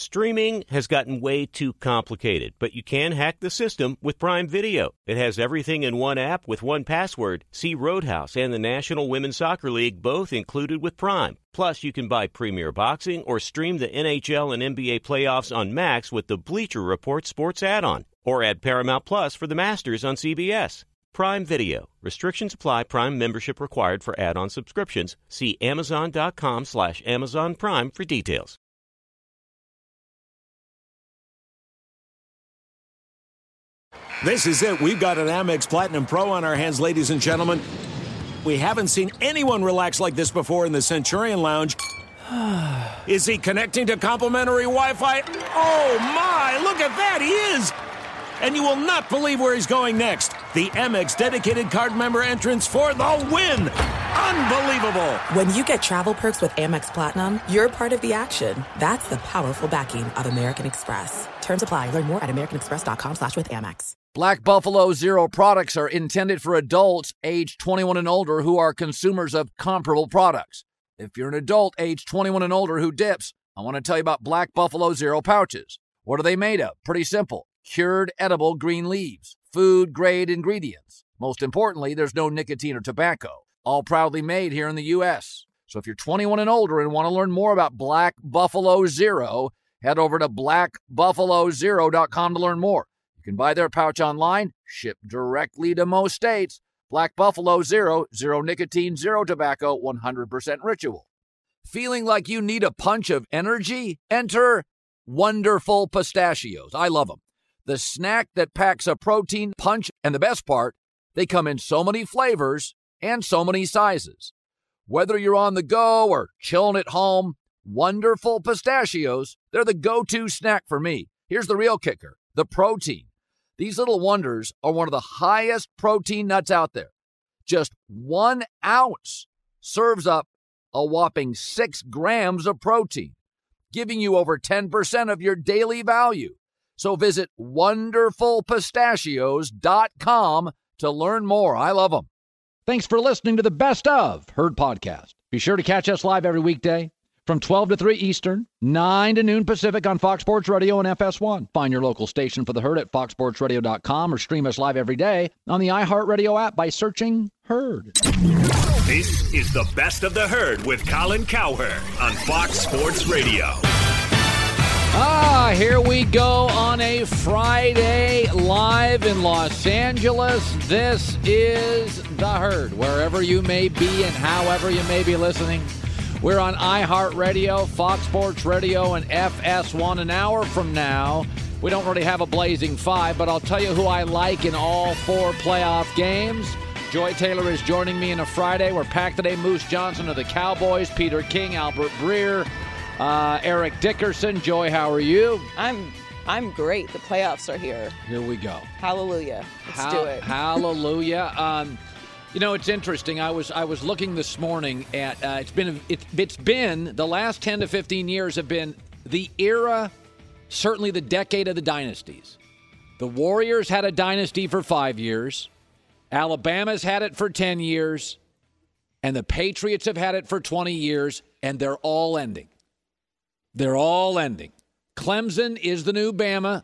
Streaming has gotten way too complicated, but you can hack the system with Prime Video. It has everything in one app with one password. See Roadhouse and the National Women's Soccer League both included with Prime. Plus, you can buy Premier Boxing or stream the NHL and NBA playoffs on Max with the Bleacher Report Sports add-on. Or add Paramount Plus for the Masters on CBS. Prime Video. Restrictions apply. Prime membership required for add-on subscriptions. See Amazon.com/Amazon Prime for details. This is it. We've got an Amex Platinum Pro on our hands, ladies and gentlemen. We haven't seen anyone relax like this before in the Centurion Lounge. Is he connecting to complimentary Wi-Fi? Oh, my! Look at that! He is! And you will not believe where he's going next. The Amex dedicated card member entrance for the win. Unbelievable. When you get travel perks with Amex Platinum, you're part of the action. That's the powerful backing of American Express. Terms apply. Learn more at americanexpress.com/withAmex. Black Buffalo Zero products are intended for adults age 21 and older who are consumers of comparable products. If you're an adult age 21 and older who dips, I want to tell you about Black Buffalo Zero pouches. What are they made of? Pretty simple. Cured edible green leaves, food-grade ingredients. Most importantly, there's no nicotine or tobacco. All proudly made here in the U.S. So if you're 21 and older and want to learn more about Black Buffalo Zero, head over to blackbuffalozero.com to learn more. You can buy their pouch online, shipped directly to most states. Black Buffalo Zero, zero nicotine, zero tobacco, 100% ritual. Feeling like you need a punch of energy? Enter Wonderful Pistachios. I love them. The snack that packs a protein punch, and the best part, they come in so many flavors and so many sizes. Whether you're on the go or chilling at home, Wonderful Pistachios, they're the go-to snack for me. Here's the real kicker, the protein. These little wonders are one of the highest protein nuts out there. Just 1 ounce serves up a whopping 6 grams of protein, giving you over 10% of your daily value. So visit wonderfulpistachios.com to learn more. I love them. Thanks for listening to the Best of Herd podcast. Be sure to catch us live every weekday from 12 to 3 Eastern, 9 to noon Pacific on Fox Sports Radio and FS1. Find your local station for the Herd at foxsportsradio.com or stream us live every day on the iHeartRadio app by searching Herd. This is the Best of the Herd with Colin Cowherd on Fox Sports Radio. Here we go on a Friday live in Los Angeles. This is the Herd, wherever you may be and however you may be listening. We're on iHeartRadio, Fox Sports Radio, and FS1. An hour from now, we don't really have a blazing 5, but I'll tell you who I like in all 4 playoff games. Joy Taylor is joining me on a Friday. We're packed today. Moose Johnson of the Cowboys, Peter King, Albert Breer, Eric Dickerson. Joy, how are you? I'm great. The playoffs are here. Here we go. Hallelujah. Let's do it. Hallelujah. You know, it's interesting. I was looking this morning at it's been the last 10 to 15 years have been the era, certainly the decade of the dynasties. The Warriors had a dynasty for 5 years. Alabama's had it for 10 years. And the Patriots have had it for 20 years. And they're all ending. They're all ending. Clemson is the new Bama.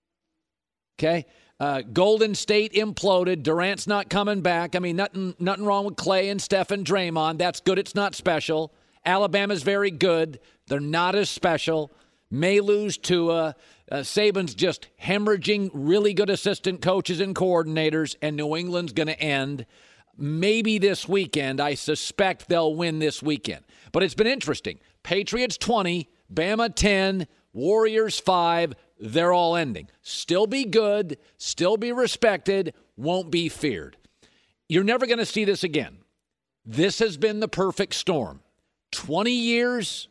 Okay. Golden State imploded. Durant's not coming back. I mean, nothing wrong with Clay and Steph and Draymond. That's good. It's not special. Alabama's very good. They're not as special. May lose to Saban's just hemorrhaging really good assistant coaches and coordinators, and New England's going to end maybe this weekend. I suspect they'll win this weekend. But it's been interesting. Patriots 20, Bama 10, Warriors 5. They're all ending. Still be good, still be respected, won't be feared. You're never going to see this again. This has been the perfect storm. 20 years,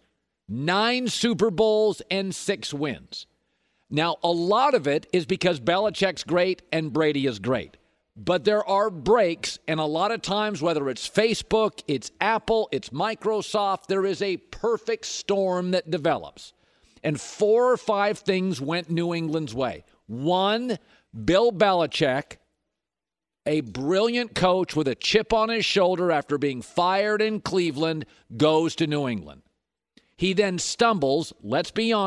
9 Super Bowls, and 6 wins. Now, a lot of it is because Belichick's great and Brady is great. But there are breaks, and a lot of times, whether it's Facebook, it's Apple, it's Microsoft, there is a perfect storm that develops. And 4 or 5 things went New England's way. 1, Bill Belichick, a brilliant coach with a chip on his shoulder after being fired in Cleveland, goes to New England. He then stumbles, let's be honest,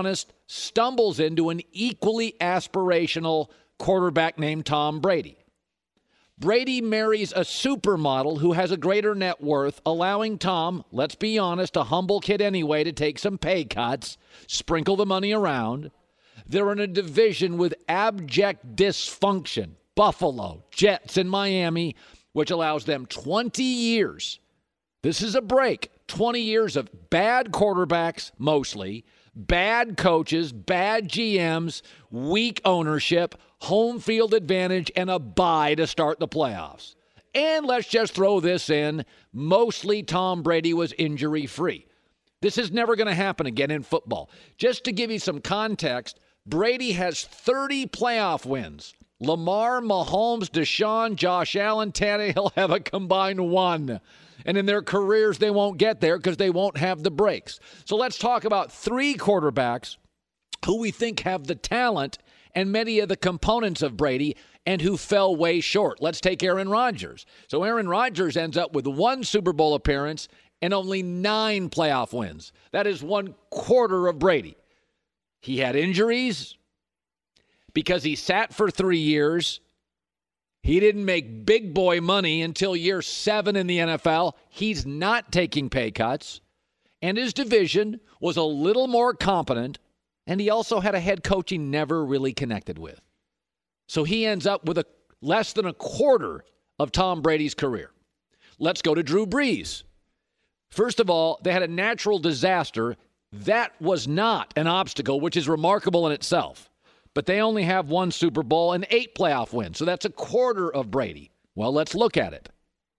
stumbles into an equally aspirational quarterback named Tom Brady. Brady marries a supermodel who has a greater net worth, allowing Tom, let's be honest, a humble kid anyway, to take some pay cuts, sprinkle the money around. They're in a division with abject dysfunction, Buffalo, Jets, and Miami, which allows them 20 years. This is a break. 20 years of bad quarterbacks, mostly, bad coaches, bad GMs, weak ownership, home field advantage, and a bye to start the playoffs. And let's just throw this in, mostly Tom Brady was injury-free. This is never going to happen again in football. Just to give you some context, Brady has 30 playoff wins. Lamar, Mahomes, Deshaun, Josh Allen, Tannehill have a combined 1. And in their careers, they won't get there because they won't have the breaks. So let's talk about 3 quarterbacks who we think have the talent and many of the components of Brady and who fell way short. Let's take Aaron Rodgers. So Aaron Rodgers ends up with 1 Super Bowl appearance and only 9 playoff wins. That is 1/4 of Brady. He had injuries because he sat for 3 years. He didn't make big boy money until year 7 in the NFL. He's not taking pay cuts. And his division was a little more competent. And he also had a head coach he never really connected with. So he ends up with less than 1/4 of Tom Brady's career. Let's go to Drew Brees. First of all, they had a natural disaster. That was not an obstacle, which is remarkable in itself. But they only have 1 Super Bowl and 8 playoff wins. So that's 1/4 of Brady. Well, let's look at it.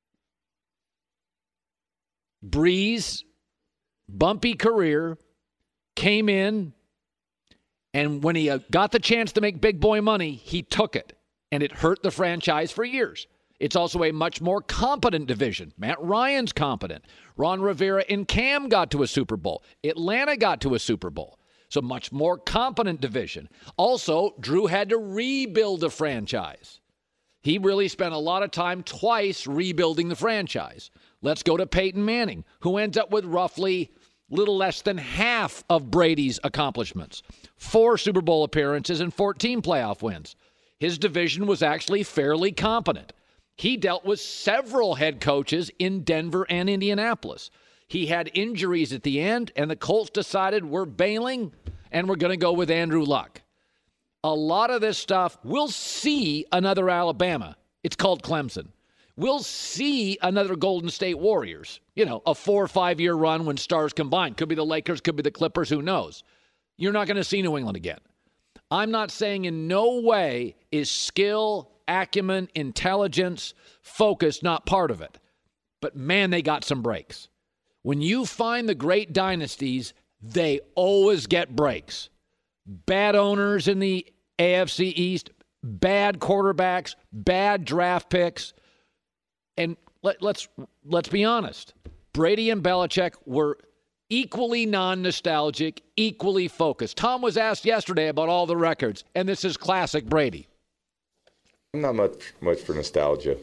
Brees, bumpy career, came in, and when he got the chance to make big boy money, he took it. And it hurt the franchise for years. It's also a much more competent division. Matt Ryan's competent. Ron Rivera and Cam got to a Super Bowl. Atlanta got to a Super Bowl. So much more competent division. Also, Drew had to rebuild the franchise. He really spent a lot of time twice rebuilding the franchise. Let's go to Peyton Manning, who ends up with roughly little less than half of Brady's accomplishments. 4 Super Bowl appearances and 14 playoff wins. His division was actually fairly competent. He dealt with several head coaches in Denver and Indianapolis. He had injuries at the end, and the Colts decided we're bailing, and we're going to go with Andrew Luck. A lot of this stuff, we'll see another Alabama. It's called Clemson. We'll see another Golden State Warriors. A 4 or 5 year run when stars combine. Could be the Lakers, could be the Clippers, who knows? You're not going to see New England again. I'm not saying in no way is skill, acumen, intelligence, focus not part of it. But man, they got some breaks. When you find the great dynasties, they always get breaks. Bad owners in the AFC East, bad quarterbacks, bad draft picks. And let's be honest. Brady and Belichick were equally non-nostalgic, equally focused. Tom was asked yesterday about all the records, and this is classic Brady. I'm not much for nostalgia,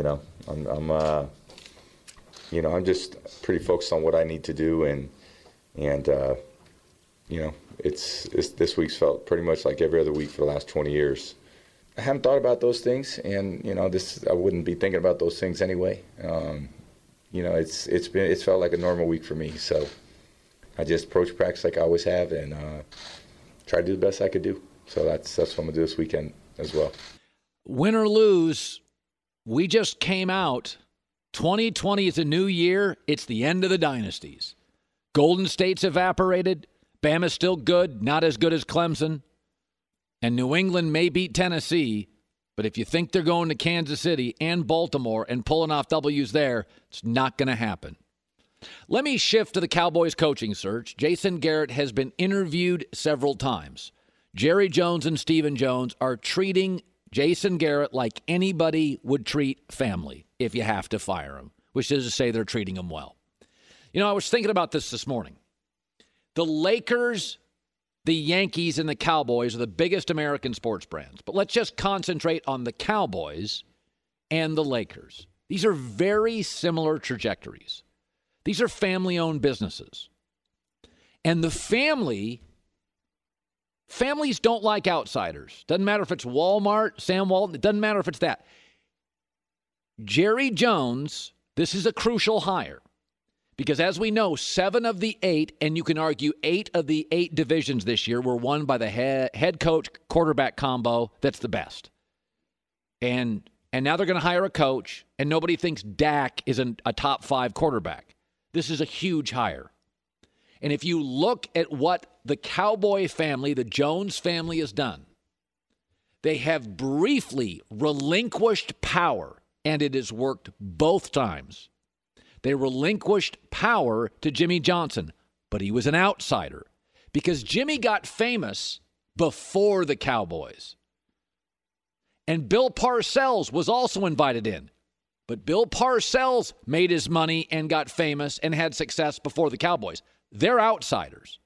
I'm just pretty focused on what I need to do, and it's this week's felt pretty much like every other week for the last 20 years. I haven't thought about those things, and I wouldn't be thinking about those things anyway. It's felt like a normal week for me, so I just approach practice like I always have, and try to do the best I could do. So that's what I'm gonna do this weekend as well. Win or lose, we just came out. 2020 is a new year. It's the end of the dynasties. Golden State's evaporated. Bama's still good, not as good as Clemson. And New England may beat Tennessee, but if you think they're going to Kansas City and Baltimore and pulling off W's there, it's not going to happen. Let me shift to the Cowboys coaching search. Jason Garrett has been interviewed several times. Jerry Jones and Stephen Jones are treating Jason Garrett like anybody would treat family if you have to fire him, which is to say they're treating him well. I was thinking about this morning. The Lakers, the Yankees, and the Cowboys are the biggest American sports brands. But let's just concentrate on the Cowboys and the Lakers. These are very similar trajectories. These are family-owned businesses. And the family families don't like outsiders. Doesn't matter if it's Walmart, Sam Walton. It doesn't matter if it's that. Jerry Jones, this is a crucial hire. Because as we know, 7 of the 8, and you can argue 8 of the 8 divisions this year were won by the head coach quarterback combo that's the best. And now they're going to hire a coach, and nobody thinks Dak is a top 5 quarterback. This is a huge hire. And if you look at what the Cowboy family, the Jones family, has done, they have briefly relinquished power, and it has worked both times. They relinquished power to Jimmy Johnson, but he was an outsider because Jimmy got famous before the Cowboys. And Bill Parcells was also invited in. But Bill Parcells made his money and got famous and had success before the Cowboys. They're outsiders.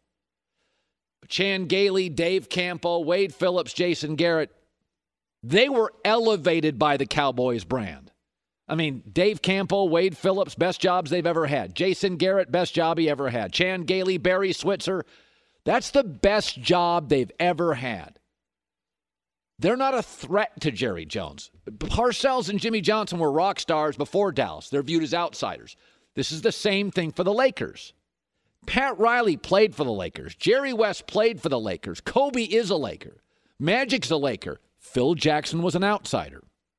Chan Gailey, Dave Campo, Wade Phillips, Jason Garrett, they were elevated by the Cowboys brand. I mean, Dave Campo, Wade Phillips, best jobs they've ever had. Jason Garrett, best job he ever had. Chan Gailey, Barry Switzer, that's the best job they've ever had. They're not a threat to Jerry Jones. Parcells and Jimmy Johnson were rock stars before Dallas. They're viewed as outsiders. This is the same thing for the Lakers. Pat Riley played for the Lakers. Jerry West played for the Lakers. Kobe is a Laker. Magic's a Laker. Phil Jackson was an outsider.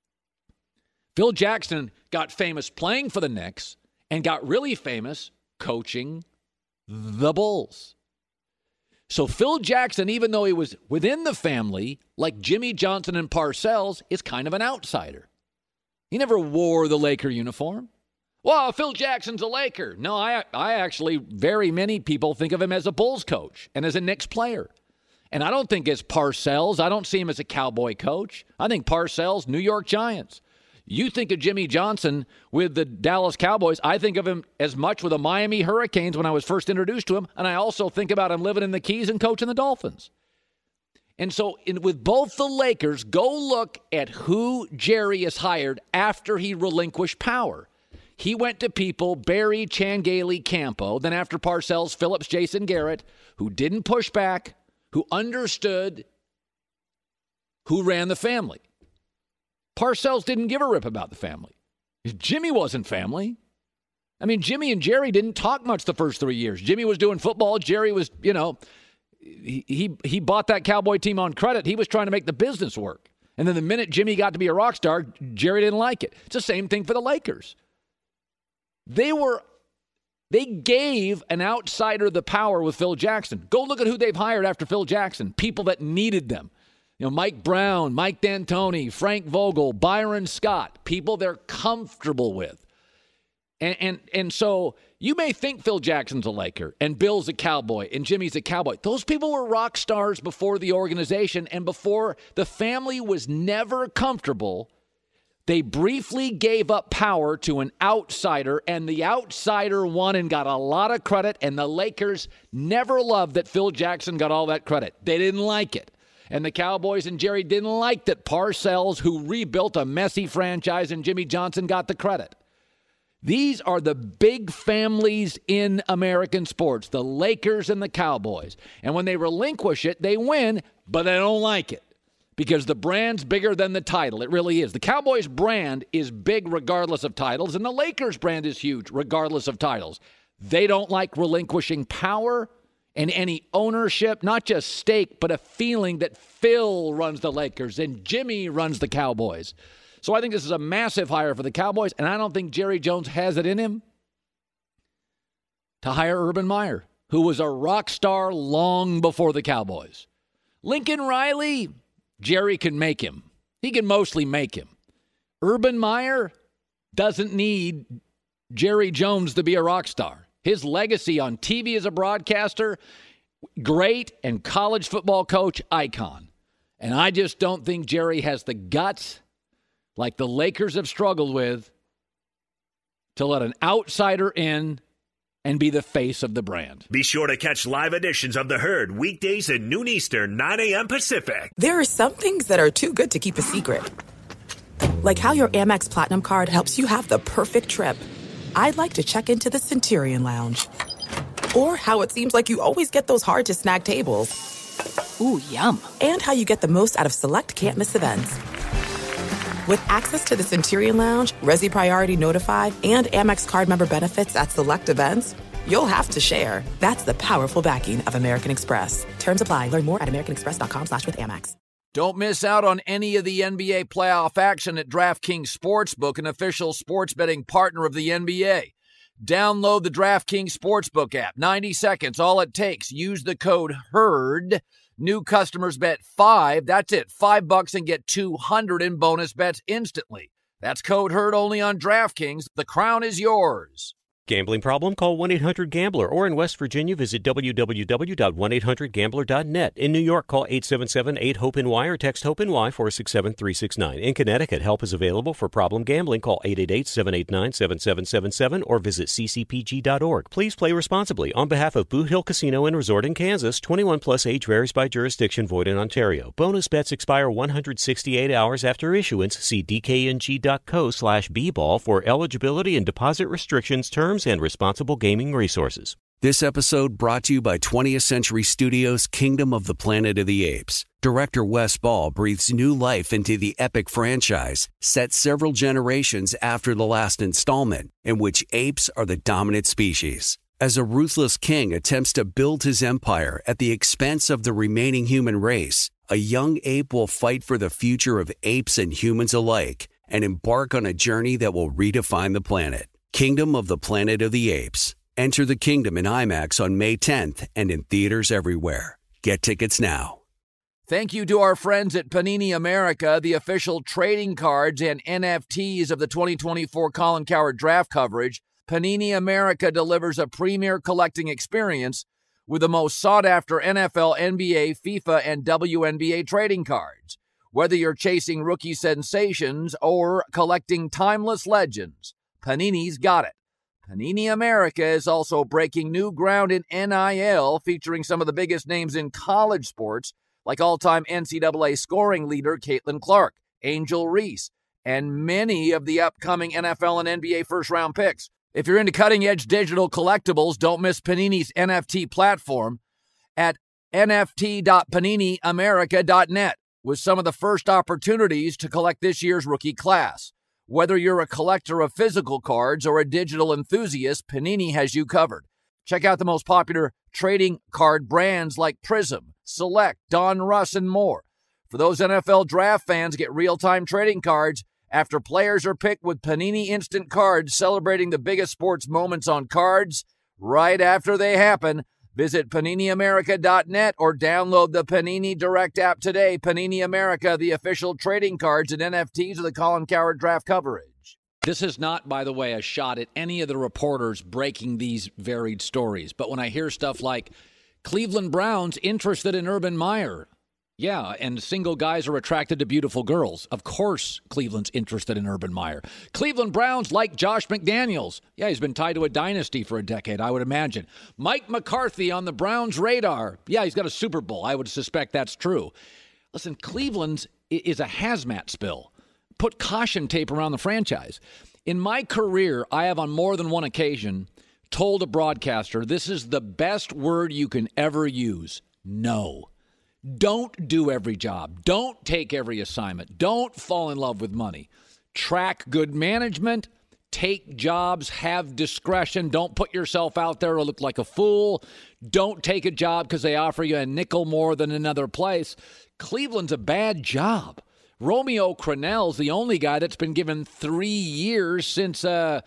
Phil Jackson got famous playing for the Knicks and got really famous coaching the Bulls. So Phil Jackson, even though he was within the family, like Jimmy Johnson and Parcells, is kind of an outsider. He never wore the Laker uniform. Well, Phil Jackson's a Laker. No, I actually, very many people think of him as a Bulls coach and as a Knicks player. And I don't think as Parcells. I don't see him as a Cowboy coach. I think Parcells, New York Giants. You think of Jimmy Johnson with the Dallas Cowboys. I think of him as much with the Miami Hurricanes when I was first introduced to him, and I also think about him living in the Keys and coaching the Dolphins. And so with both the Lakers, go look at who Jerry has hired after he relinquished power. He went to people, Barry, Chan Gailey, Campo, then after Parcells, Phillips, Jason Garrett, who didn't push back, who understood who ran the family. Parcells didn't give a rip about the family. Jimmy wasn't family. I mean, Jimmy and Jerry didn't talk much the first 3 years. Jimmy was doing football. Jerry was, he bought that Cowboy team on credit. He was trying to make the business work. And then the minute Jimmy got to be a rock star, Jerry didn't like it. It's the same thing for the Lakers. They gave an outsider the power with Phil Jackson. Go look at who they've hired after Phil Jackson. People that needed them. Mike Brown, Mike D'Antoni, Frank Vogel, Byron Scott, people they're comfortable with. And so you may think Phil Jackson's a Laker and Bill's a Cowboy and Jimmy's a Cowboy. Those people were rock stars before the organization and before the family was never comfortable. They briefly gave up power to an outsider, and the outsider won and got a lot of credit, and the Lakers never loved that Phil Jackson got all that credit. They didn't like it. And the Cowboys and Jerry didn't like that Parcells, who rebuilt a messy franchise, and Jimmy Johnson got the credit. These are the big families in American sports, the Lakers and the Cowboys. And when they relinquish it, they win, but they don't like it because the brand's bigger than the title. It really is. The Cowboys brand is big regardless of titles, and the Lakers brand is huge regardless of titles. They don't like relinquishing power and any ownership, not just stake, but a feeling that Phil runs the Lakers and Jimmy runs the Cowboys. So I think this is a massive hire for the Cowboys, and I don't think Jerry Jones has it in him to hire Urban Meyer, who was a rock star long before the Cowboys. Lincoln Riley, Jerry can make him. He can mostly make him. Urban Meyer doesn't need Jerry Jones to be a rock star. His legacy on TV as a broadcaster, great, and college football coach, icon. And I just don't think Jerry has the guts, like the Lakers have struggled with, to let an outsider in and be the face of the brand. Be sure to catch live editions of The Herd weekdays at noon Eastern, 9 a.m. Pacific. There are some things that are too good to keep a secret. Like how your Amex Platinum card helps you have the perfect trip. I'd like to check into the Centurion Lounge. Or how it seems like you always get those hard-to-snag tables. Ooh, yum. And how you get the most out of select can't-miss events. With access to the Centurion Lounge, Resi Priority Notified, and Amex card member benefits at select events, you'll have to share. That's the powerful backing of American Express. Terms apply. Learn more at americanexpress.com/withAmex. Don't miss out on any of the NBA playoff action at DraftKings Sportsbook, an official sports betting partner of the NBA. Download the DraftKings Sportsbook app. 90 seconds, all it takes. Use the code HERD. New customers bet $5. That's it, $5 and get $200 in bonus bets instantly. That's code HERD only on DraftKings. The crown is yours. Gambling problem? Call 1-800-GAMBLER. Or in West Virginia, visit www.1800gambler.net. In New York, call 877-8-HOPE-NY or text HOPE-NY 467-369. In Connecticut, help is available for problem gambling. Call 888-789-7777 or visit ccpg.org. Please play responsibly. On behalf of Boot Hill Casino and Resort in Kansas, 21 plus age varies by jurisdiction, void in Ontario. Bonus bets expire 168 hours after issuance. See dkng.co/bball for eligibility and deposit restrictions, terms, and responsible gaming resources. This episode brought to you by 20th Century Studios' Kingdom of the Planet of the Apes. Director Wes Ball breathes new life into the epic franchise, set several generations after the last installment, in which apes are the dominant species. As a ruthless king attempts to build his empire at the expense of the remaining human race, a young ape will fight for the future of apes and humans alike and embark on a journey that will redefine the planet. Kingdom of the Planet of the Apes. Enter the kingdom in IMAX on May 10th and in theaters everywhere. Get tickets now. Thank you to our friends at Panini America, the official trading cards and NFTs of the 2024 Colin Cowherd draft coverage. Panini America delivers a premier collecting experience with the most sought-after NFL, NBA, FIFA, and WNBA trading cards. Whether you're chasing rookie sensations or collecting timeless legends, Panini's got it. Panini America is also breaking new ground in NIL, featuring some of the biggest names in college sports, like all-time NCAA scoring leader Caitlin Clark, Angel Reese, and many of the upcoming NFL and NBA first-round picks. If you're into cutting-edge digital collectibles, don't miss Panini's NFT platform at nft.paniniamerica.net with some of the first opportunities to collect this year's rookie class. Whether you're a collector of physical cards or a digital enthusiast, Panini has you covered. Check out the most popular trading card brands like Prism, Select, Don Russ, and more. For those NFL draft fans, get real-time trading cards after players are picked with Panini Instant Cards, celebrating the biggest sports moments on cards right after they happen. Visit PaniniAmerica.net or download the Panini Direct app today. Panini America, the official trading cards and NFTs of the Colin Cowherd draft coverage. This is not, by the way, a shot at any of the reporters breaking these varied stories. But when I hear stuff like Cleveland Browns interested in Urban Meyer, yeah, and single guys are attracted to beautiful girls. Of course, Cleveland's interested in Urban Meyer. Cleveland Browns like Josh McDaniels. Yeah, he's been tied to a dynasty for a decade, I would imagine. Mike McCarthy on the Browns' radar. Yeah, he's got a Super Bowl. I would suspect that's true. Listen, Cleveland's is a hazmat spill. Put caution tape around the franchise. In my career, I have on more than one occasion told a broadcaster, this is the best word you can ever use. No. Don't do every job. Don't take every assignment. Don't fall in love with money. Track good management. Take jobs. Have discretion. Don't put yourself out there or look like a fool. Don't take a job because they offer you a nickel more than another place. Cleveland's a bad job. Romeo Crennel's the only guy that's been given 3 years since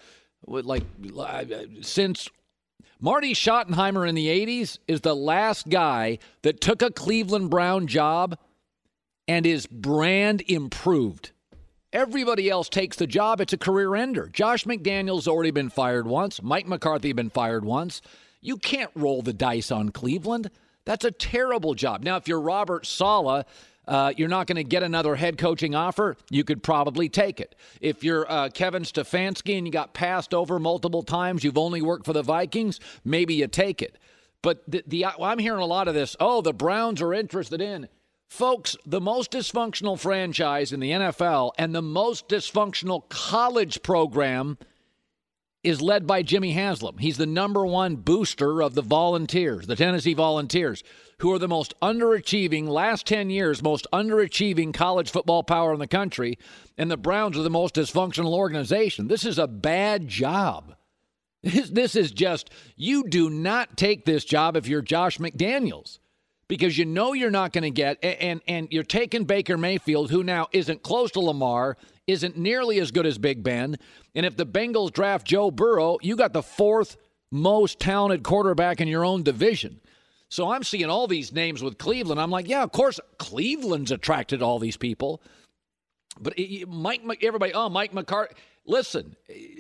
Marty Schottenheimer in the 80s is the last guy that took a Cleveland Brown job and his brand improved. Everybody else takes the job. It's a career ender. Josh McDaniels already been fired once. Mike McCarthy been fired once. You can't roll the dice on Cleveland. That's a terrible job. Now, if you're Robert Saleh, you're not going to get another head coaching offer. You could probably take it. If you're Kevin Stefanski and you got passed over multiple times, you've only worked for the Vikings, maybe you take it. But I'm hearing a lot of this, the Browns are interested in. Folks, the most dysfunctional franchise in the NFL and the most dysfunctional college program is led by Jimmy Haslam. He's the number one booster of the Volunteers, the Tennessee Volunteers, who are the most underachieving, last 10 years, most underachieving college football power in the country, and the Browns are the most dysfunctional organization. This is a bad job. This is just, you do not take this job if you're Josh McDaniels, because you know you're not going to get, and you're taking Baker Mayfield, who now isn't close to Lamar, isn't nearly as good as Big Ben, and if the Bengals draft Joe Burrow, you got the fourth most talented quarterback in your own division. So I'm seeing all these names with Cleveland. I'm like, yeah, of course, Cleveland's attracted all these people. But Mike McCarthy, listen,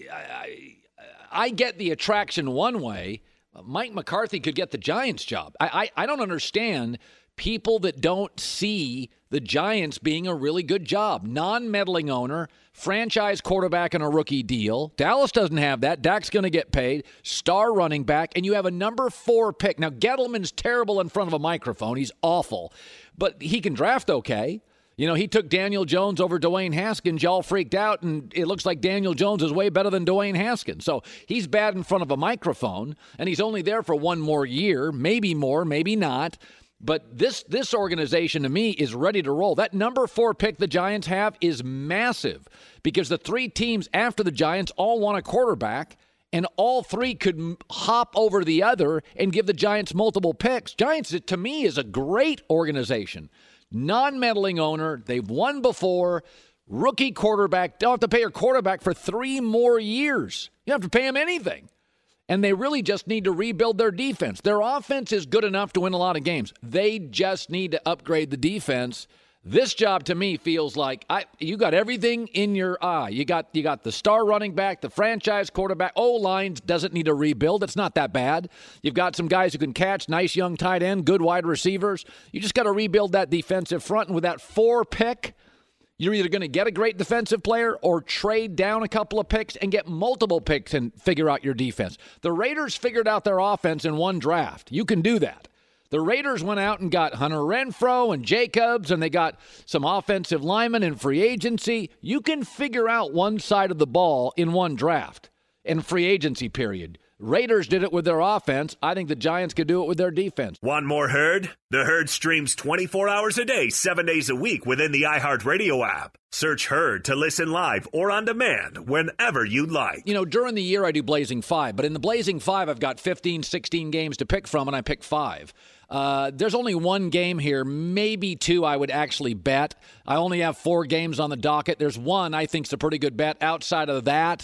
I get the attraction one way. Mike McCarthy could get the Giants job. I don't understand people that don't see the Giants being a really good job. Non-meddling owner, franchise quarterback on a rookie deal. Dallas doesn't have that. Dak's going to get paid. Star running back. And you have a number 4 pick. Now, Gettleman's terrible in front of a microphone. He's awful. But he can draft okay. You know, he took Daniel Jones over Dwayne Haskins. Y'all freaked out, and it looks like Daniel Jones is way better than Dwayne Haskins. So he's bad in front of a microphone, and he's only there for one more year, maybe more, maybe not. But this organization, to me, is ready to roll. That number 4 pick the Giants have is massive because the 3 teams after the Giants all want a quarterback, and all 3 could hop over the other and give the Giants multiple picks. Giants, to me, is a great organization. Non-meddling owner. They've won before. Rookie quarterback. Don't have to pay your quarterback for 3 more years. You don't have to pay him anything. And they really just need to rebuild their defense. Their offense is good enough to win a lot of games. They just need to upgrade the defense. This job, to me, feels like you got everything in your eye. You got the star running back, the franchise quarterback. O-line doesn't need a rebuild. It's not that bad. You've got some guys who can catch, nice young tight end, good wide receivers. You just got to rebuild that defensive front. And with that 4 pick, you're either going to get a great defensive player or trade down a couple of picks and get multiple picks and figure out your defense. The Raiders figured out their offense in one draft. You can do that. The Raiders went out and got Hunter Renfrow and Jacobs, and they got some offensive linemen in free agency. You can figure out one side of the ball in one draft in free agency period. Raiders did it with their offense. I think the Giants could do it with their defense. Want more Herd? The Herd streams 24 hours a day, 7 days a week within the iHeartRadio app. Search Herd to listen live or on demand whenever you like. You know, during the year I do Blazing 5, but in the Blazing 5 I've got 15, 16 games to pick from, and I pick 5. There's only one game here, maybe 2 I would actually bet. I only have 4 games on the docket. There's one I think's a pretty good bet. Outside of that,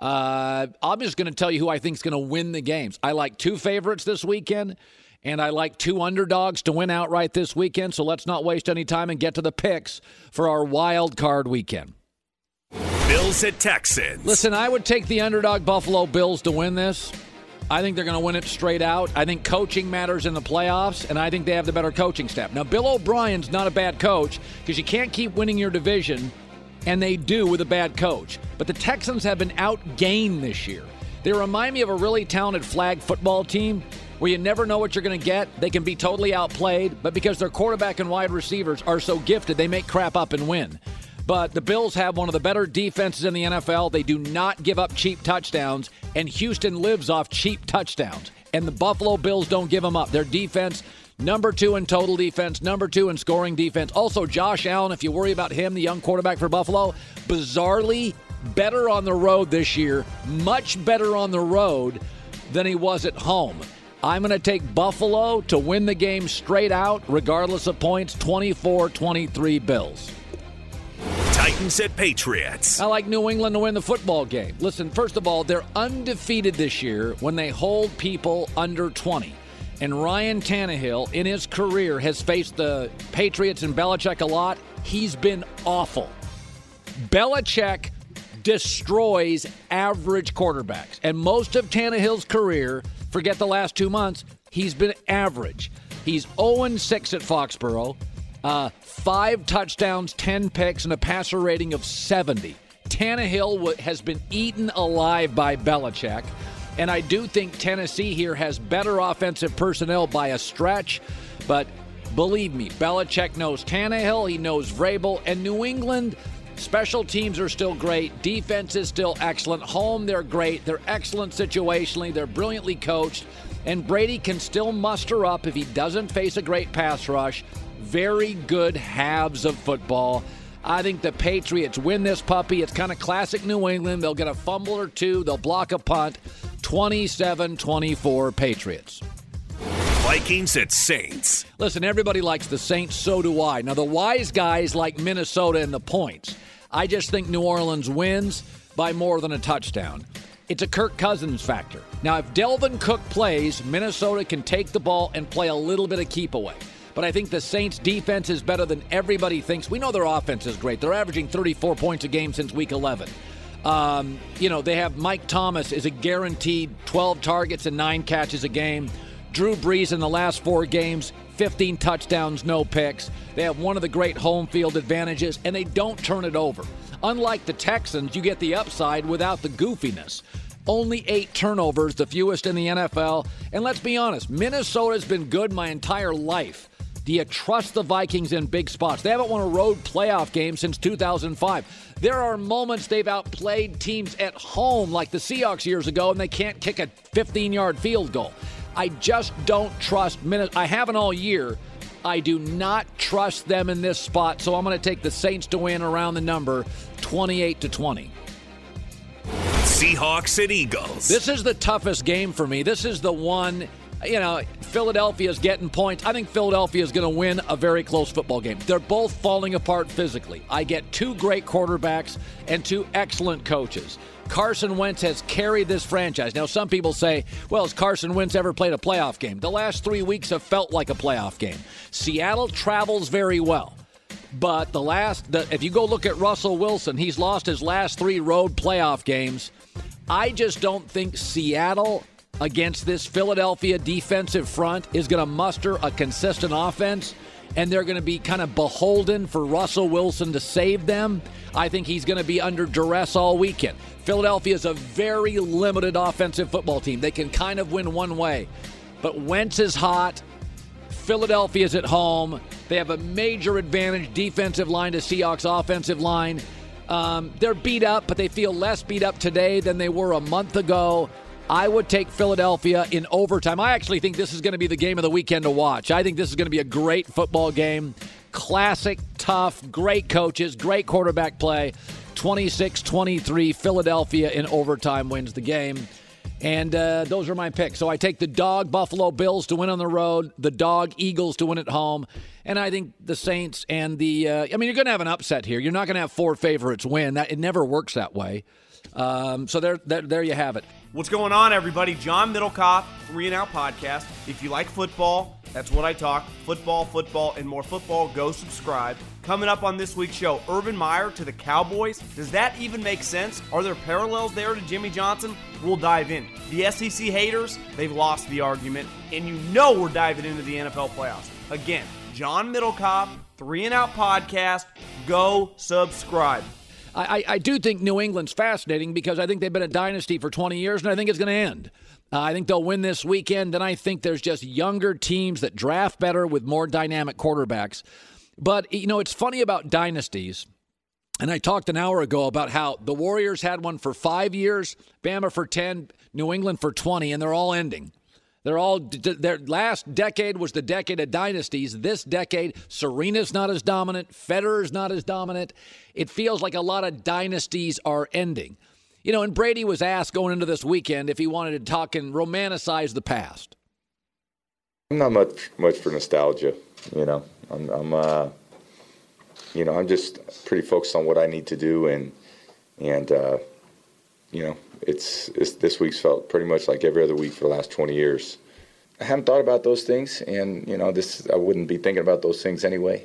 I'm just going to tell you who I think is going to win the games. I like 2 favorites this weekend, and I like 2 underdogs to win outright this weekend. So let's not waste any time and get to the picks for our wild card weekend. Bills at Texans. Listen, I would take the underdog Buffalo Bills to win this. I think they're going to win it straight out. I think coaching matters in the playoffs, and I think they have the better coaching staff. Now, Bill O'Brien's not a bad coach because you can't keep winning your division, and they do with a bad coach. But the Texans have been outgained this year. They remind me of a really talented flag football team where you never know what you're going to get. They can be totally outplayed, but because their quarterback and wide receivers are so gifted, they make crap up and win. But the Bills have one of the better defenses in the NFL. They do not give up cheap touchdowns, and Houston lives off cheap touchdowns. And the Buffalo Bills don't give them up. Their defense, number 2 in total defense, number 2 in scoring defense. Also, Josh Allen, if you worry about him, the young quarterback for Buffalo, bizarrely better on the road this year, much better on the road than he was at home. I'm going to take Buffalo to win the game straight out, regardless of points, 24-23 Bills. Titans at Patriots. I like New England to win the football game. Listen, first of all, they're undefeated this year when they hold people under 20. And Ryan Tannehill, in his career, has faced the Patriots and Belichick a lot. He's been awful. Belichick destroys average quarterbacks. And most of Tannehill's career, forget the last 2 months, he's been average. He's 0-6 at Foxborough. 5 touchdowns, 10 picks, and a passer rating of 70. Tannehill has been eaten alive by Belichick. And I do think Tennessee here has better offensive personnel by a stretch. But believe me, Belichick knows Tannehill, he knows Vrabel, and New England, Special teams are still great. Defense is still excellent. Home, they're great. They're excellent situationally. They're brilliantly coached. And Brady can still muster up, if he doesn't face a great pass rush, very good halves of football. I think the Patriots win this puppy. It's kind of classic New England. They'll get a fumble or two. They'll block a punt. 27-24 Patriots. Vikings at Saints. Listen, everybody likes the Saints, so do I. Now, the wise guys like Minnesota and the points. I just think New Orleans wins by more than a touchdown. It's a Kirk Cousins factor. Now, if Delvin Cook plays, Minnesota can take the ball and play a little bit of keep away. But I think the Saints' defense is better than everybody thinks. We know their offense is great. They're averaging 34 points a game since Week 11. They have Mike Thomas is a guaranteed 12 targets and 9 catches a game. Drew Brees in the last 4 games, 15 touchdowns, no picks. They have one of the great home field advantages, and they don't turn it over. Unlike the Texans, you get the upside without the goofiness. Only 8 turnovers, the fewest in the NFL. And let's be honest, Minnesota's been good my entire life. Do you trust the Vikings in big spots? They haven't won a road playoff game since 2005. There are moments they've outplayed teams at home, like the Seahawks years ago, and they can't kick a 15-yard field goal. I just don't trust Minnesota. I haven't all year. I do not trust them in this spot, so I'm going to take the Saints to win around the number 28-20. Seahawks at Eagles. This is the toughest game for me. This is the one, Philadelphia's getting points. I think Philadelphia is going to win a very close football game. They're both falling apart physically. I get 2 great quarterbacks and 2 excellent coaches. Carson Wentz has carried this franchise. Now, some people say, well, has Carson Wentz ever played a playoff game? The last 3 weeks have felt like a playoff game. Seattle travels very well. But if you go look at Russell Wilson, he's lost his last 3 road playoff games. I just don't think Seattle against this Philadelphia defensive front is going to muster a consistent offense, and they're going to be kind of beholden for Russell Wilson to save them. I think he's going to be under duress all weekend. Philadelphia is a very limited offensive football team. They can kind of win one way. But Wentz is hot. Philadelphia's at home. They have a major advantage defensive line to Seahawks offensive line. They're beat up, but they feel less beat up today than they were a month ago. I would take Philadelphia in overtime. I actually think this is going to be the game of the weekend to watch. I think this is going to be a great football game. Classic, tough, great coaches, great quarterback play. 26-23, Philadelphia in overtime wins the game. And those are my picks. So I take the dog, Buffalo Bills to win on the road, the dog, Eagles to win at home. And I think the Saints and you're going to have an upset here. You're not going to have 4 favorites win. It never works that way. So there you have it. What's going on, everybody? John Middlecoff, 3 and Out Podcast. If you like football, that's what I talk. Football, and more football. Go subscribe. Coming up on this week's show, Urban Meyer to the Cowboys. Does that even make sense? Are there parallels there to Jimmy Johnson? We'll dive in. The SEC haters, they've lost the argument. And we're diving into the NFL playoffs. Again, John Middlecoff, 3 and Out Podcast. Go subscribe. I do think New England's fascinating because I think they've been a dynasty for 20 years, and I think it's going to end. I think they'll win this weekend, and I think there's just younger teams that draft better with more dynamic quarterbacks. But, it's funny about dynasties, and I talked an hour ago about how the Warriors had one for 5 years, Bama for 10, New England for 20, and they're all ending. Their last decade was the decade of dynasties. This decade, Serena's not as dominant. Federer's not as dominant. It feels like a lot of dynasties are ending. And Brady was asked going into this weekend if he wanted to talk and romanticize the past. I'm not much for nostalgia. I'm just pretty focused on what I need to do, and it's this week's felt pretty much like every other week for the last 20 years. I haven't thought about those things, and I wouldn't be thinking about those things anyway.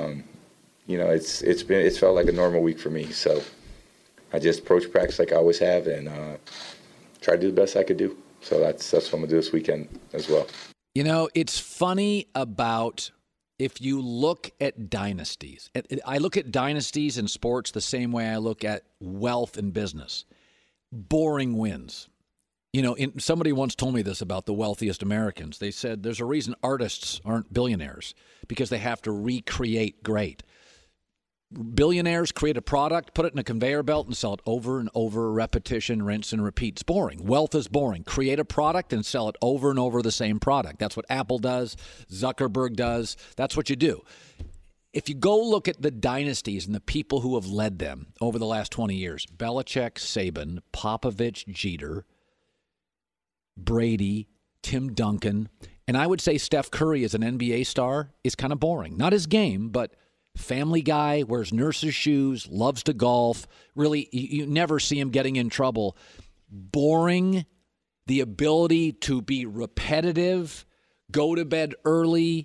It's felt like a normal week for me, so I just approach practice like I always have, and try to do the best I could do. So that's what I'm gonna do this weekend as well. It's funny about if you look at dynasties. I look at dynasties in sports the same way I look at wealth in business. Boring wins. Somebody once told me this about the wealthiest Americans. They said there's a reason artists aren't billionaires, because they have to recreate great. Billionaires create a product, put it in a conveyor belt, and sell it over and over, repetition, rinse, and repeat. It's boring. Wealth is boring. Create a product and sell it over and over the same product. That's what Apple does. Zuckerberg does. That's what you do. If you go look at the dynasties and the people who have led them over the last 20 years, Belichick, Saban, Popovich, Jeter, Brady, Tim Duncan, and I would say Steph Curry as an NBA star is kind of boring. Not his game, but family guy, wears nurse's shoes, loves to golf. Really, you never see him getting in trouble. Boring, the ability to be repetitive, go to bed early,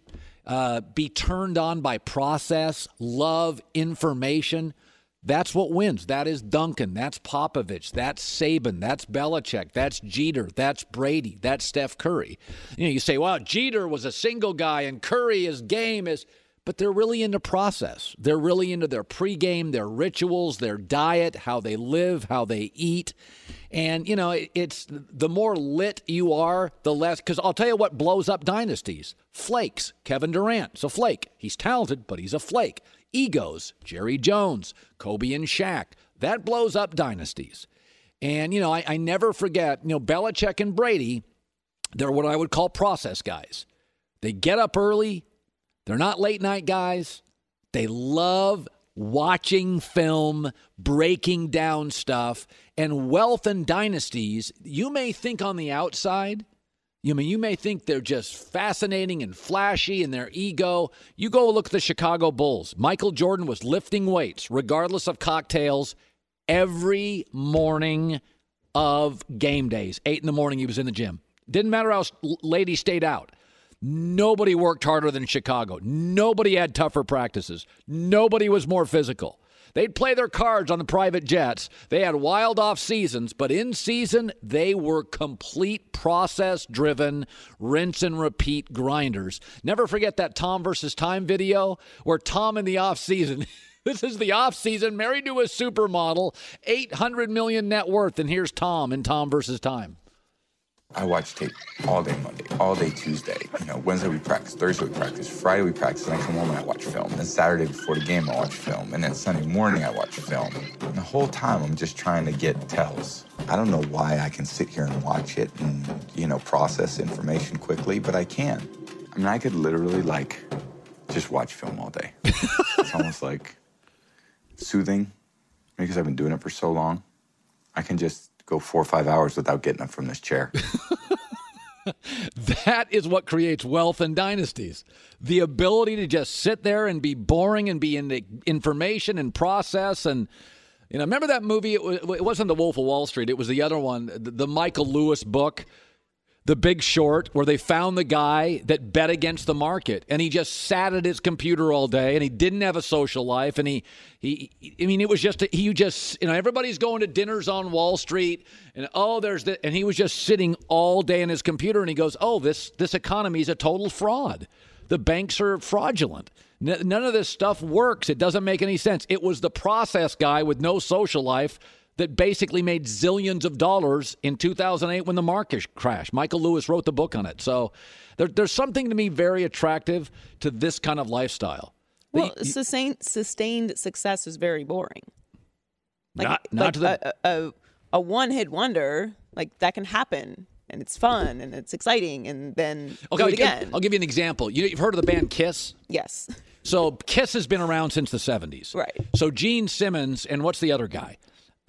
be turned on by process, love information. That's what wins. That is Duncan. That's Popovich. That's Saban. That's Belichick. That's Jeter. That's Brady. That's Steph Curry. You say, well, Jeter was a single guy and Curry, his game is... But they're really into process. They're really into their pregame, their rituals, their diet, how they live, how they eat. And, it's the more lit you are, the less. Because I'll tell you what blows up dynasties. Flakes. Kevin Durant's a flake. He's talented, but he's a flake. Egos. Jerry Jones, Kobe and Shaq. That blows up dynasties. And, I never forget, Belichick and Brady, they're what I would call process guys. They get up early. They're not late-night guys. They love watching film, breaking down stuff. And wealth and dynasties, you may think on the outside, you may think they're just fascinating and flashy and their ego. You go look at the Chicago Bulls. Michael Jordan was lifting weights, regardless of cocktails, every morning of game days. 8 a.m, he was in the gym. Didn't matter how late he stayed out. Nobody worked harder than Chicago. Nobody had tougher practices. Nobody was more physical. They'd play their cards on the private jets. They had wild off seasons, but in season, they were complete process-driven, rinse and repeat grinders. Never forget that Tom versus Time video where Tom in the off season, this is the off season, married to a supermodel, $800 million net worth, and here's Tom in Tom versus Time. I watch tape all day Monday, all day Tuesday. Wednesday we practice, Thursday we practice, Friday we practice, and I come home and I watch film. Then Saturday before the game I watch film, and then Sunday morning I watch film. And the whole time I'm just trying to get tells. I don't know why I can sit here and watch it and, process information quickly, but I can. I could literally, just watch film all day. It's almost soothing because I've been doing it for so long. I can just go 4 or 5 hours without getting up from this chair. That is what creates wealth and dynasties. The ability to just sit there and be boring and be in the information and process. And, remember that movie? It wasn't The Wolf of Wall Street. It was the other one, the Michael Lewis book, The Big Short, where they found the guy that bet against the market. And he just sat at his computer all day and he didn't have a social life. And it was just, everybody's going to dinners on Wall Street and and he was just sitting all day in his computer and he goes, this economy is a total fraud. The banks are fraudulent. None of this stuff works. It doesn't make any sense. It was the process guy with no social life that basically made zillions of dollars in 2008 when the market crashed. Michael Lewis wrote the book on it. So there's something to me very attractive to this kind of lifestyle. Well, sustained success is very boring. A one-hit wonder, that can happen, and it's fun, and it's exciting, and then do it again. I'll give you an example. You've heard of the band Kiss? Yes. So Kiss has been around since the 70s. Right. So Gene Simmons and what's the other guy?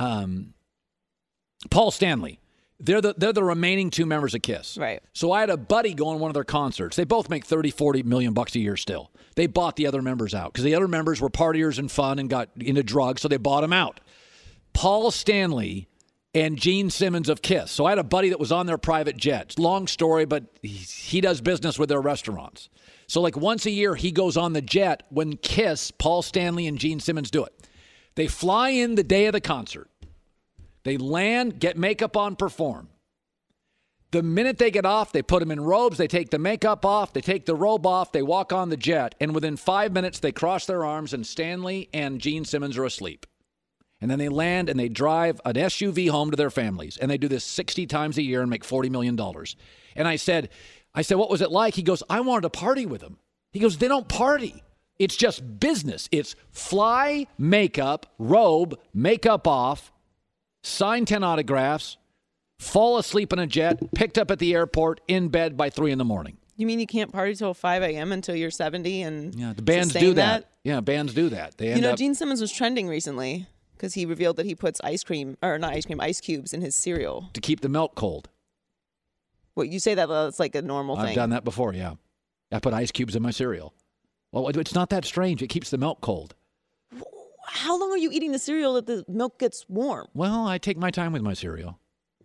Paul Stanley. They're the remaining two members of Kiss. Right. So I had a buddy go on one of their concerts. They both make $30-40 million a year still. They bought the other members out because the other members were partiers and fun and got into drugs, so they bought them out. Paul Stanley and Gene Simmons of Kiss. So I had a buddy that was on their private jets. Long story, but he does business with their restaurants. So once a year he goes on the jet when Kiss, Paul Stanley and Gene Simmons do it. They fly in the day of the concert. They land, get makeup on, perform. The minute they get off, they put them in robes. They take the makeup off. They take the robe off. They walk on the jet. And within 5 minutes, they cross their arms, and Stanley and Gene Simmons are asleep. And then they land, and they drive an SUV home to their families. And they do this 60 times a year and make $40 million. And I said, what was it like? He goes, I wanted to party with them. He goes, they don't party. It's just business. It's fly, makeup, robe, makeup off, sign 10 autographs, fall asleep in a jet, picked up at the airport, in bed by 3 in the morning. You mean you can't party till 5 a.m. until you're 70? And yeah, the bands do that. Yeah, bands do that. They end up... Gene Simmons was trending recently because he revealed that he puts ice cubes in his cereal. To keep the milk cold. Well, you say that it's like a normal thing. I've done that before, yeah. I put ice cubes in my cereal. Well, it's not that strange. It keeps the milk cold. How long are you eating the cereal that the milk gets warm? Well, I take my time with my cereal.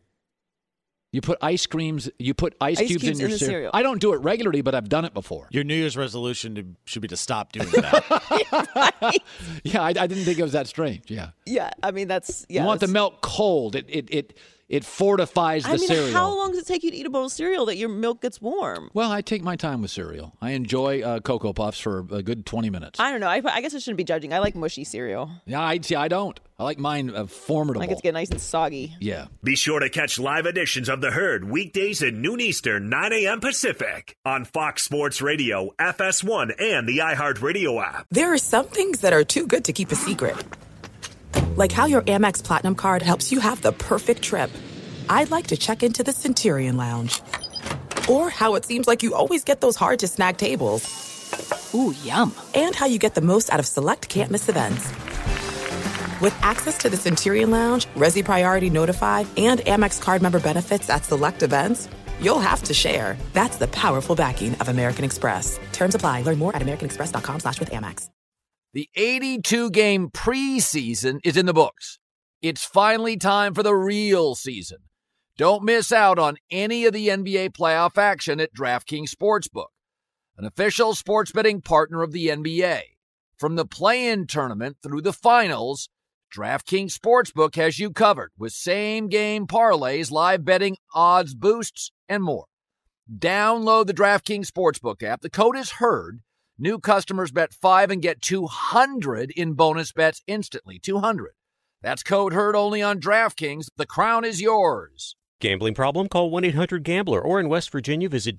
You put ice cubes in your cereal. I don't do it regularly, but I've done it before. Your New Year's resolution should be to stop doing that. Right. Yeah, I didn't think it was that strange. Yeah. Yeah, I mean, that's... Yeah, you want the milk cold. It fortifies the cereal. How long does it take you to eat a bowl of cereal that your milk gets warm? Well, I take my time with cereal. I enjoy Cocoa Puffs for a good 20 minutes. I don't know. I guess I shouldn't be judging. I like mushy cereal. Yeah, I don't. I like mine formidable. Like it's get nice and soggy. Yeah. Be sure to catch live editions of The Herd weekdays at noon Eastern, 9 a.m. Pacific on Fox Sports Radio, FS1, and the iHeartRadio app. There are some things that are too good to keep a secret. Like how your Amex Platinum card helps you have the perfect trip. I'd like to check into the Centurion Lounge. Or how it seems like you always get those hard-to-snag tables. Ooh, yum. And how you get the most out of select can't-miss events. With access to the Centurion Lounge, Resi Priority Notified, and Amex card member benefits at select events, you'll have to share. That's the powerful backing of American Express. Terms apply. Learn more at americanexpress.com/withAmex. The 82-game preseason is in the books. It's finally time for the real season. Don't miss out on any of the NBA playoff action at DraftKings Sportsbook, an official sports betting partner of the NBA. From the play-in tournament through the finals, DraftKings Sportsbook has you covered with same-game parlays, live betting, odds boosts, and more. Download the DraftKings Sportsbook app. The code is HERD. New customers bet $5 and get $200 in bonus bets instantly. $200. That's code HERD only on DraftKings. The crown is yours. Gambling problem? Call 1-800-GAMBLER. Or in West Virginia, visit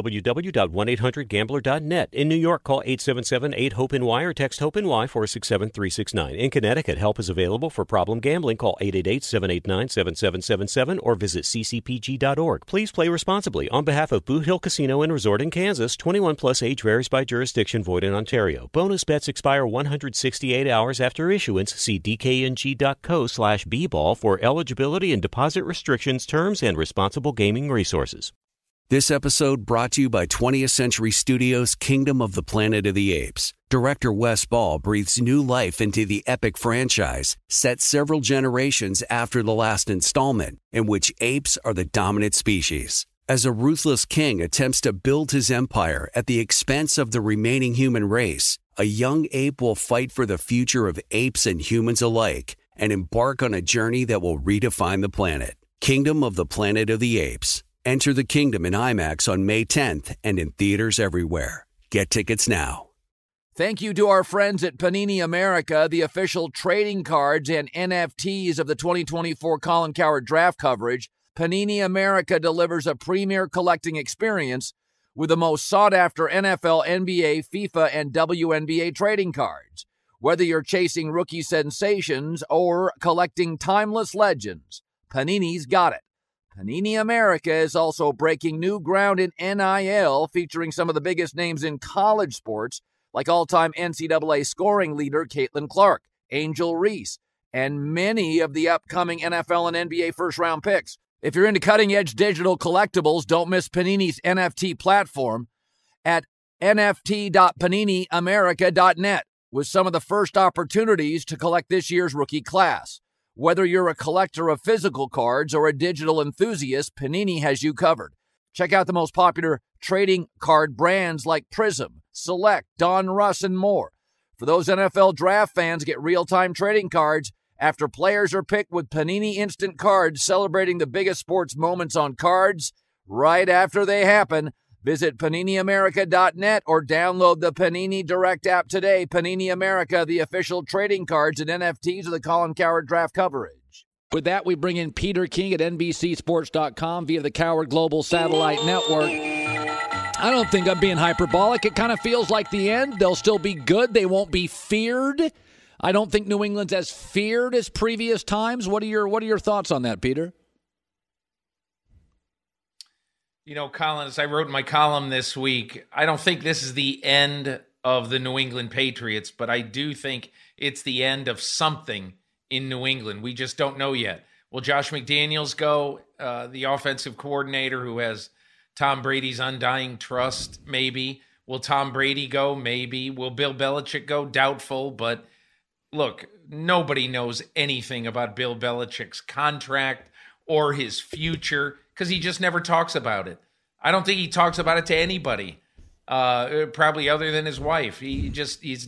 www.1800gambler.net. In New York, call 877-8-HOPE-NY or text HOPE-NY 467-369. In Connecticut, help is available for problem gambling. Call 888-789-7777 or visit ccpg.org. Please play responsibly. On behalf of Boot Hill Casino and Resort in Kansas, 21 plus age varies by jurisdiction, void in Ontario. Bonus bets expire 168 hours after issuance. See dkng.co/bball for eligibility and deposit restrictions, terms, and responsible gaming resources. This episode brought to you by 20th Century Studios' Kingdom of the Planet of the Apes. Director Wes Ball breathes new life into the epic franchise, set several generations after the last installment, in which apes are the dominant species. As a ruthless king attempts to build his empire at the expense of the remaining human race, a young ape will fight for the future of apes and humans alike and embark on a journey that will redefine the planet. Kingdom of the Planet of the Apes. Enter the kingdom in IMAX on May 10th and in theaters everywhere. Get tickets now. Thank you to our friends at Panini America, the official trading cards and NFTs of the 2024 Colin Cowherd draft coverage. Panini America delivers a premier collecting experience with the most sought-after NFL, NBA, FIFA, and WNBA trading cards. Whether you're chasing rookie sensations or collecting timeless legends, Panini's got it. Panini America is also breaking new ground in NIL, featuring some of the biggest names in college sports, like all-time NCAA scoring leader Caitlin Clark, Angel Reese, and many of the upcoming NFL and NBA first-round picks. If you're into cutting-edge digital collectibles, don't miss Panini's NFT platform at nft.paniniamerica.net with some of the first opportunities to collect this year's rookie class. Whether you're a collector of physical cards or a digital enthusiast, Panini has you covered. Check out the most popular trading card brands like Prism, Select, Don Russ, and more. For those NFL draft fans, get real-time trading cards after players are picked with Panini Instant Cards, celebrating the biggest sports moments on cards right after they happen. Visit PaniniAmerica.net or download the Panini Direct app today. Panini America, the official trading cards and NFTs of the Colin Cowherd draft coverage. With that, we bring in Peter King at NBCSports.com via the Cowherd Global Satellite Network. I don't think I'm being hyperbolic. It kind of feels like the end. They'll still be good. They won't be feared. I don't think New England's as feared as previous times. What are your thoughts on that, Peter? You know, Colin, as I wrote in my column this week, I don't think this is the end of the New England Patriots, but I do think it's the end of something in New England. We just don't know yet. Will Josh McDaniels go, the offensive coordinator who has Tom Brady's undying trust? Maybe. Will Tom Brady go? Maybe. Will Bill Belichick go? Doubtful. But look, nobody knows anything about Bill Belichick's contract or his future because he just never talks about it. I don't think he talks about it to anybody, probably other than his wife. He just is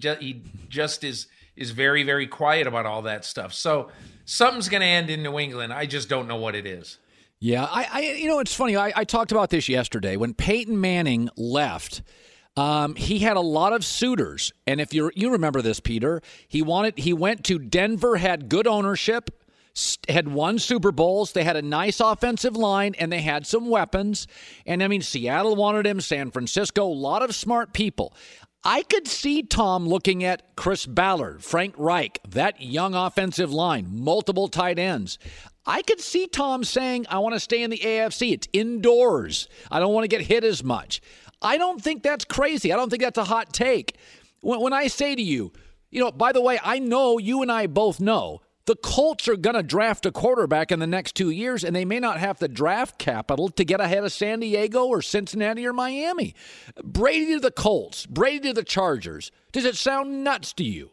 very, very quiet about all that stuff. So something's going to end in New England. I just don't know what it is. Yeah, it's funny. I talked about this yesterday. When Peyton Manning left, he had a lot of suitors. And if you remember this, Peter, he went to Denver, had good ownership, had won Super Bowls. They had a nice offensive line, and they had some weapons. And, I mean, Seattle wanted him, San Francisco, a lot of smart people. I could see Tom looking at Chris Ballard, Frank Reich, that young offensive line, multiple tight ends. I could see Tom saying, I want to stay in the AFC. It's indoors. I don't want to get hit as much. I don't think that's crazy. I don't think that's a hot take. When I say to you, by the way, I know you and I both know the Colts are going to draft a quarterback in the next 2 years, and they may not have the draft capital to get ahead of San Diego or Cincinnati or Miami. Brady to the Colts, Brady to the Chargers. Does it sound nuts to you?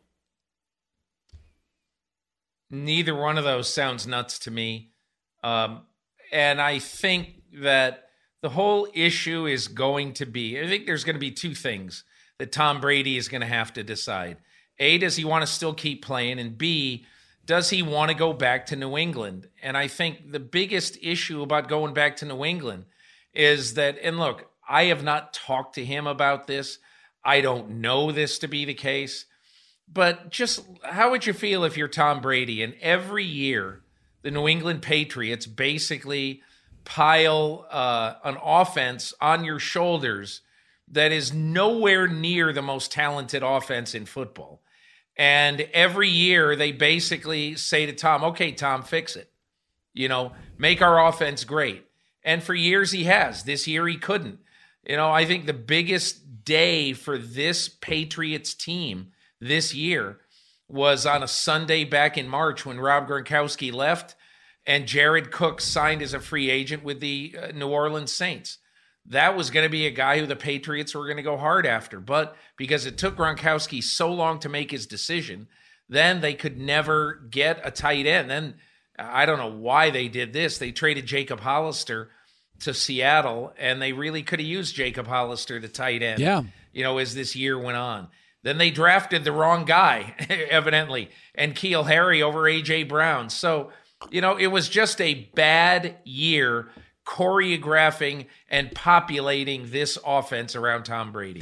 Neither one of those sounds nuts to me. And I think that the whole issue is going to be, I think there's going to be two things that Tom Brady is going to have to decide. A, does he want to still keep playing? And B, does he want to go back to New England? And I think the biggest issue about going back to New England is that, and look, I have not talked to him about this. I don't know this to be the case. But just how would you feel if you're Tom Brady and every year the New England Patriots basically pile an offense on your shoulders that is nowhere near the most talented offense in football? And every year they basically say to Tom, okay, Tom, fix it. Make our offense great. And for years he has. This year he couldn't. I think the biggest day for this Patriots team this year was on a Sunday back in March when Rob Gronkowski left and Jared Cook signed as a free agent with the New Orleans Saints. That was going to be a guy who the Patriots were going to go hard after. But because it took Gronkowski so long to make his decision, then they could never get a tight end. Then I don't know why they did this. They traded Jacob Hollister to Seattle, and they really could have used Jacob Hollister, the tight end, as this year went on. Then they drafted the wrong guy, evidently, and N'Keal Harry over A.J. Brown. So, it was just a bad year choreographing and populating this offense around Tom Brady.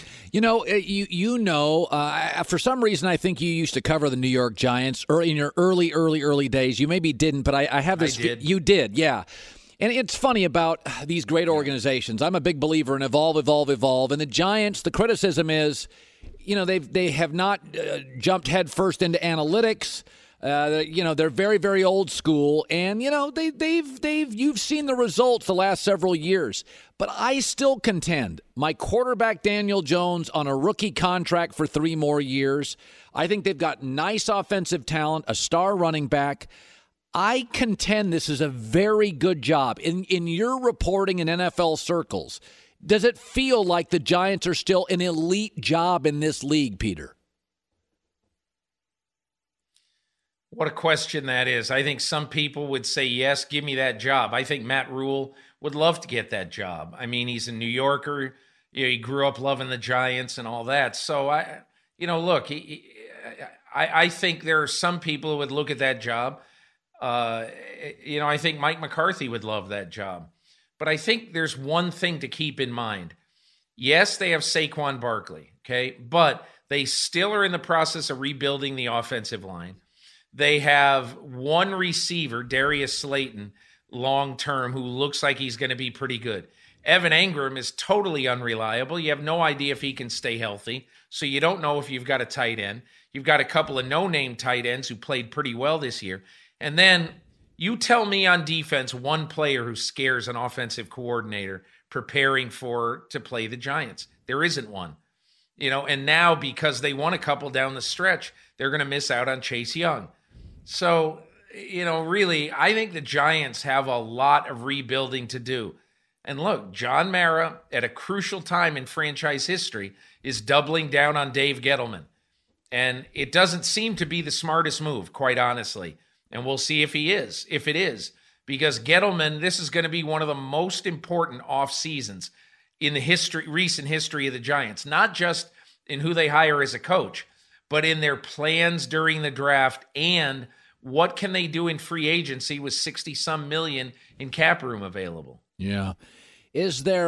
For some reason, I think you used to cover the New York Giants in your early days. You maybe didn't, but I have this. I did. You did, yeah. And it's funny about these great organizations. I'm a big believer in evolve. And the Giants, the criticism is, they have not jumped headfirst into analytics. They're very, very old school, and you've seen the results the last several years. But I still contend my quarterback Daniel Jones on a rookie contract for 3 more years. I think they've got nice offensive talent, a star running back. I contend this is a very good job. In your reporting in NFL circles, does it feel like the Giants are still an elite job in this league, Peter? What a question that is. I think some people would say, yes, give me that job. I think Matt Rule would love to get that job. I mean, he's a New Yorker. He grew up loving the Giants and all that. So, I think there are some people who would look at that job. I think Mike McCarthy would love that job. But I think there's one thing to keep in mind. Yes, they have Saquon Barkley, okay? But they still are in the process of rebuilding the offensive line. They have one receiver, Darius Slayton, long-term, who looks like he's going to be pretty good. Evan Engram is totally unreliable. You have no idea if he can stay healthy, so you don't know if you've got a tight end. You've got a couple of no-name tight ends who played pretty well this year. And then you tell me on defense one player who scares an offensive coordinator preparing to play the Giants. There isn't one. And now because they won a couple down the stretch, they're going to miss out on Chase Young. So, really, I think the Giants have a lot of rebuilding to do. And look, John Mara, at a crucial time in franchise history, is doubling down on Dave Gettleman. And it doesn't seem to be the smartest move, quite honestly. And we'll see if it is. Because Gettleman, this is going to be one of the most important off seasons in the recent history of the Giants. Not just in who they hire as a coach, but in their plans during the draft and what can they do in free agency with 60-some million in cap room available. Yeah. Is there,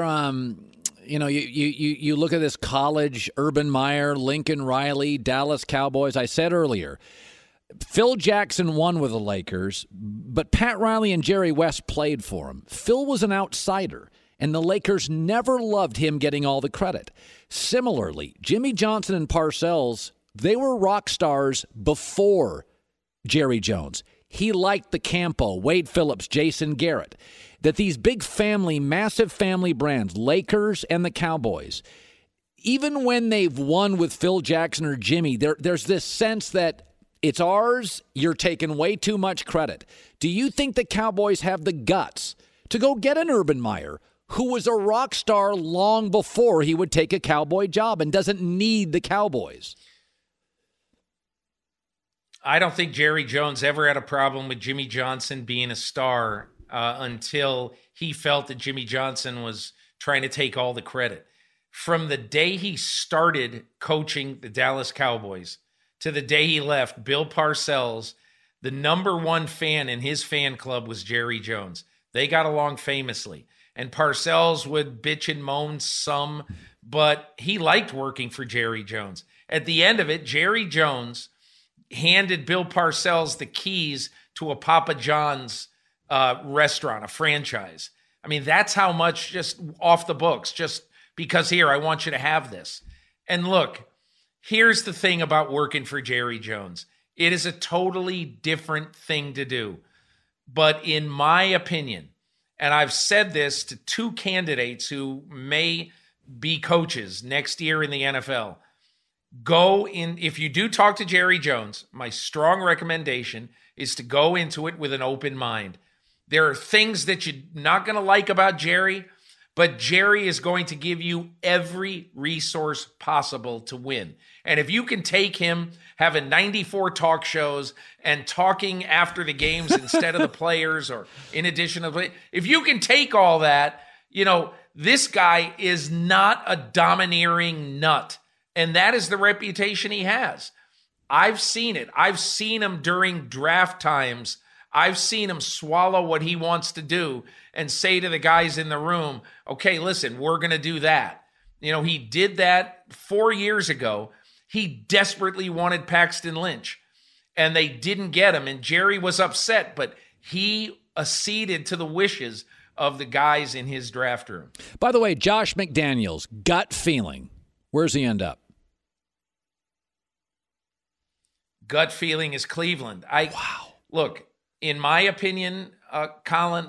you look at this college, Urban Meyer, Lincoln Riley, Dallas Cowboys. I said earlier, Phil Jackson won with the Lakers, but Pat Riley and Jerry West played for him. Phil was an outsider, and the Lakers never loved him getting all the credit. Similarly, Jimmy Johnson and Parcells, they were rock stars before Jerry Jones. He liked the Campo, Wade Phillips, Jason Garrett. That these big family, massive family brands, Lakers and the Cowboys, even when they've won with Phil Jackson or Jimmy, there's this sense that it's ours, you're taking way too much credit. Do you think the Cowboys have the guts to go get an Urban Meyer, who was a rock star long before he would take a Cowboy job and doesn't need the Cowboys? I don't think Jerry Jones ever had a problem with Jimmy Johnson being a star until he felt that Jimmy Johnson was trying to take all the credit. From the day he started coaching the Dallas Cowboys to the day he left, Bill Parcells, the number one fan in his fan club was Jerry Jones. They got along famously. And Parcells would bitch and moan some, but he liked working for Jerry Jones. At the end of it, Jerry Jones handed Bill Parcells the keys to a Papa John's restaurant, a franchise. I mean, that's how much just off the books, just because here, I want you to have this. And look, here's the thing about working for Jerry Jones. It is a totally different thing to do. But in my opinion, and I've said this to two candidates who may be coaches next year in the NFL, if you do talk to Jerry Jones, my strong recommendation is to go into it with an open mind. There are things that you're not going to like about Jerry, but Jerry is going to give you every resource possible to win. And if you can take him having 94 talk shows and talking after the games instead of the players or in addition to, if you can take all that, this guy is not a domineering nut. And that is the reputation he has. I've seen it. I've seen him during draft times. I've seen him swallow what he wants to do and say to the guys in the room, okay, listen, we're going to do that. He did that 4 years ago. He desperately wanted Paxton Lynch, and they didn't get him. And Jerry was upset, but he acceded to the wishes of the guys in his draft room. By the way, Josh McDaniels, gut feeling, where's he end up? Gut feeling is Cleveland. Look, in my opinion, Colin,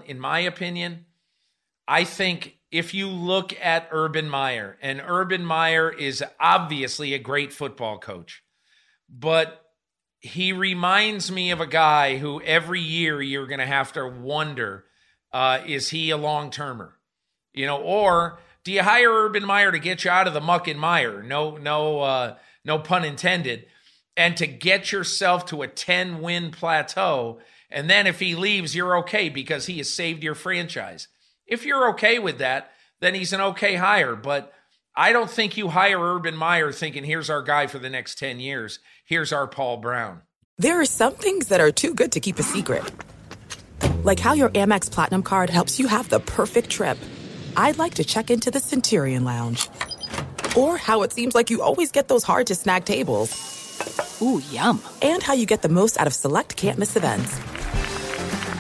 I think if you look at Urban Meyer, and Urban Meyer is obviously a great football coach, but he reminds me of a guy who every year you're going to have to wonder, is he a long-termer? Or do you hire Urban Meyer to get you out of the muck and mire? No pun intended. And to get yourself to a 10-win plateau, and then if he leaves, you're okay because he has saved your franchise. If you're okay with that, then he's an okay hire. But I don't think you hire Urban Meyer thinking, here's our guy for the next 10 years. Here's our Paul Brown. There are some things that are too good to keep a secret. Like how your Amex Platinum card helps you have the perfect trip. I'd like to check into the Centurion Lounge. Or how it seems like you always get those hard-to-snag tables. Ooh, yum. And how you get the most out of select can't-miss events.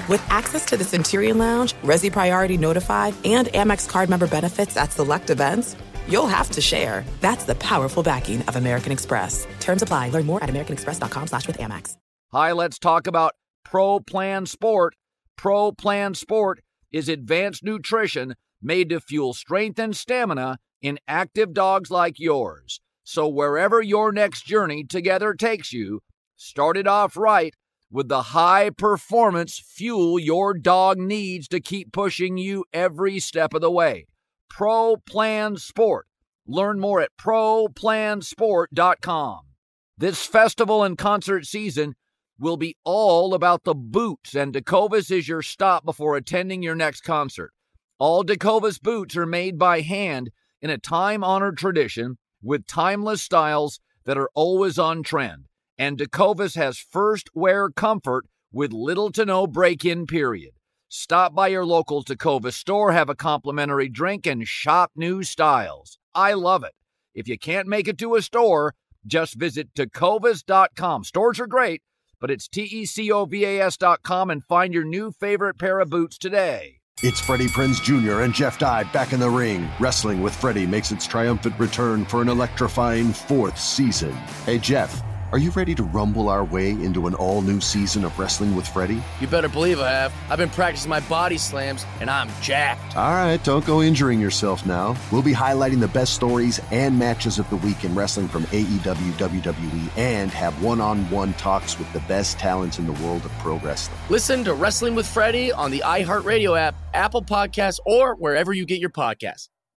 With access to the Centurion Lounge, Resi Priority Notified, and Amex card member benefits at select events, you'll have to share. That's the powerful backing of American Express. Terms apply. Learn more at americanexpress.com/withAmex. Hi, let's talk about Pro Plan Sport. Pro Plan Sport is advanced nutrition made to fuel strength and stamina in active dogs like yours. So wherever your next journey together takes you, start it off right with the high-performance fuel your dog needs to keep pushing you every step of the way. Pro Plan Sport. Learn more at ProPlansport.com. This festival and concert season will be all about the boots, and Tecovas is your stop before attending your next concert. All Tecovas boots are made by hand in a time-honored tradition with timeless styles that are always on trend. And Tecovas has first wear comfort with little to no break-in period. Stop by your local Tecovas store, have a complimentary drink, and shop new styles. I love it. If you can't make it to a store, just visit Tecovas.com. Stores are great, but it's TECOVAS.com and find your new favorite pair of boots today. It's Freddie Prinze Jr. and Jeff Dye back in the ring. Wrestling with Freddie makes its triumphant return for an electrifying 4th season. Hey, Jeff, are you ready to rumble our way into an all-new season of Wrestling with Freddie? You better believe I have. I've been practicing my body slams, and I'm jacked. All right, don't go injuring yourself now. We'll be highlighting the best stories and matches of the week in wrestling from AEW, WWE, and have one-on-one talks with the best talents in the world of pro wrestling. Listen to Wrestling with Freddie on the iHeartRadio app, Apple Podcasts, or wherever you get your podcasts.